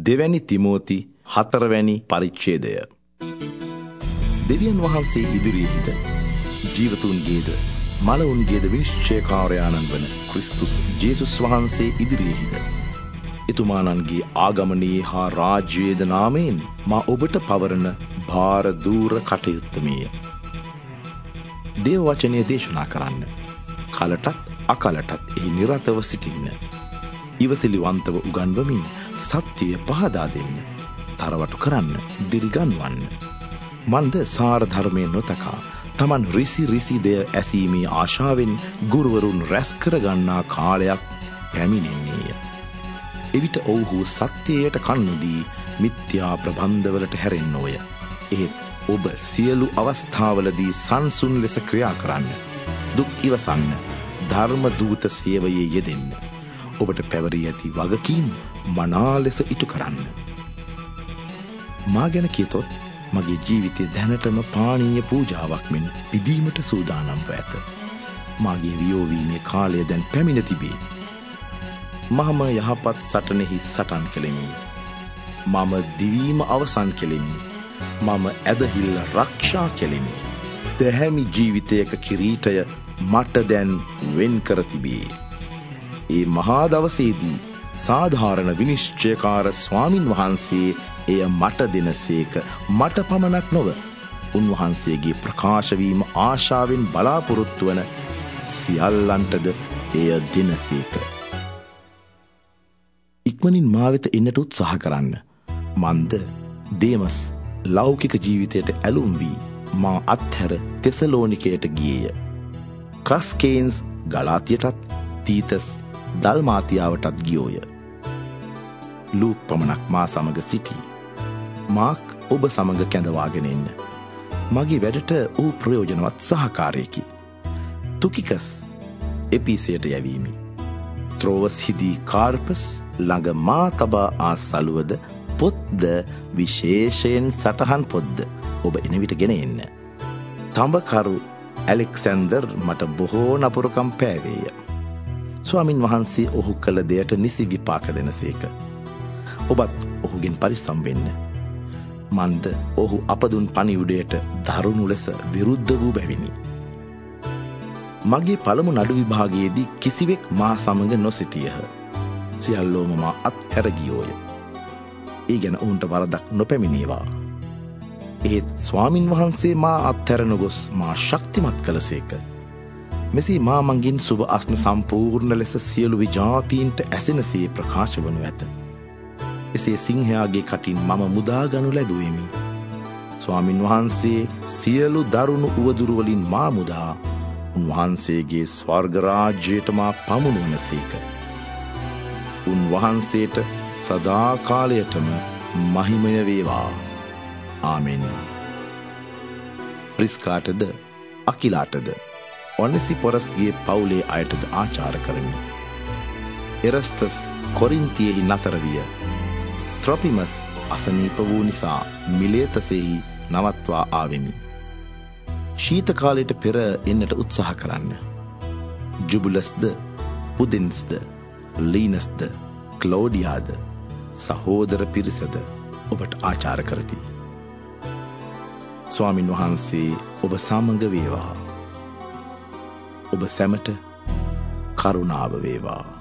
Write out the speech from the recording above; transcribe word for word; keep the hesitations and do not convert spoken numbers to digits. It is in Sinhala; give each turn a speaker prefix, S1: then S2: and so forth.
S1: දෙවැනි තිමෝති හතරවැනි පරිච්ඡේදය. දෙවියන් වහන්සේ ඉදිරියේද ජීවතුන්ගේද මලවුන්ගේද විනිශ්චයකාරයාණන් වන ක්‍රිස්තුස් ජේසුස් වහන්සේ ඉදිරියේද එතුමාණන්ගේ ආගමනයේ හා රාජ්‍යයේද නාමයෙන් මා ඔබට පවරන භාර දූර කටයුත්තමය. දේව වචනය දේශනා කරන්න, කලටත් අකලටත් එහි නිරතව සිටින්න, ඉවසිලිවන්තව උගන්වමින් සත්‍යය පහදා දෙන්න, තරවටු කරන්න, දිරිගන්වන්න. මන්ද සාර ධර්මයෙන් නොතකා තමන් රිසි රිසි දෙය ඇසීමේ ආශාවෙන් ගුරුවරුන් රැස් කරගන්නා කාලයක් පැමිණෙන්නේය. එවිට ඔවුහු සත්‍යයට කන්නුදී මිත්‍යා ප්‍රබන්ධවලට හැරෙන්නෝය. එහෙත් ඔබ සියලු අවස්ථාවලදී සංසුන් ලෙස ක්‍රියා කරන්න, දුක් ඉවසන්න, ධර්ම දූත සේවයේ යෙදෙන්න. ඔබට පැවරී ඇති වගකීම් මනා ලෙස ඉටු කරන්න. මා ගැන කියතොත් මගේ ජීවිතය දැනටම පානීය පූජාවක් මෙන් පිදීමට සූදානම්ව ඇත. මාගේ වියෝවීමේ කාලය දැන් පැමිණ තිබේ. මම යහපත් සටනෙහි සටන් කෙලෙමි. මම දිවීම අවසන් කෙලෙමි. මම ඇදහිල්ල රක්ෂා කෙලෙමි. දැහැමි ජීවිතයක කිරීටය මට දැන් වෙන් කර තිබේ. ඒ මහා දවසේදී සාධාරණ විනිශ්චයකාර ස්වාමින් වහන්සේ එය මට දෙනසේක. මට පමණක් නොව උන්වහන්සේගේ ප්‍රකාශවීම ආශාවෙන් බලාපොරොත්තු වන සියල්ලන්ටද එය දෙනසේක. ඉක්මනින් මා වෙත එන්නට උත්සාහ කරන්න. මන්ද දේමස් ලෞකික ජීවිතයට ඇලුම් වී මා අත්හැර තෙසලෝනිකයට ගියේය. ක්‍රස්කේන්ස් ගලාතියටත්, තීතස් දල්මාතියාවටත් ගියෝය. ලූක් පමණක් මා සමග සිටී. මාක් ඔබ සමග කැඳවාගෙන එන්න. මගේ වැඩට ඌ ප්‍රයෝජනවත් සහකාරයකි. තුකිකස් එපීසයට යැවීමි. ත්‍රෝවස් හිදී කාර්පස් ළඟ මා තබා ආ සලුවද පොත්ද, විශේෂයෙන් සටහන් පොත්ද ඔබ එන විට ගෙන එන්න. තඹකරු ඇලෙක්සැන්දර් මට බොහෝ නපුරුකම් පෑවේය. ස්වාමින් වහන්සේ ඔහු කළ දෙයට නිසි විපාක දෙනසේක. ඔබත් ඔහුගෙන් පරිස්සම් වෙන්න. මන්ද ඔහු අපදුන් පණිවුඩයට දරුණු ලෙස විරුද්ධ වූ බැවිනි. මගේ පළමු නඩු විභාගයේදී කිසිවෙක් මා සමග නොසිටියහ. සියල්ලෝම මා අත්හැර ගියෝය. ඒ ගැන ඔවුන්ට වරදක් නොපැමිණේවා. එහෙත් ස්වාමින් වහන්සේ මා අත්හැර නොගොස් මා ශක්තිමත් කළසේක. මෙසේ මා මගින් සුබ අස්න සම්පූර්ණ ලෙස සියලු විජාතීන්ට ඇසෙනසේ ප්‍රකාශ වනු ඇත. එසේ සිංහයාගේ කටින් මම මුදාගනු ලැබුවෙමි. ස්වාමින් වහන්සේ සියලු දරුණු උවදුරුවලින් මා මුදා උන්වහන්සේගේ ස්වර්ග රාජ්‍යයට මා පමුණුවනසේක. උන්වහන්සේට සදාකාලයටම මහිමය වේවා. ආමෙන්. ප්‍රිස්කාටද අකිලාටද ඔනෙසිපොරස්ගේ පවුලේ අයටද ආචාර කරමි. එරස්තස් කොරින්තියෙහි නතර විය. ත්‍රොපිමස් අසනීප වූ නිසා මිලේතසෙහි නවත්වා ආවෙමි. ශීත කාලයට පෙර එන්නට උත්සාහ කරන්න. ජුබුලස්ද, පුදින්ස්ද, ලීනස්ද, ක්ලෝඩියාද සහෝදර පිරිසද ඔබට ආචාර කරති. ස්වාමින් වහන්සේ ඔබ සමග වේවා. ඔබ සැමට කරුණාව වේවා.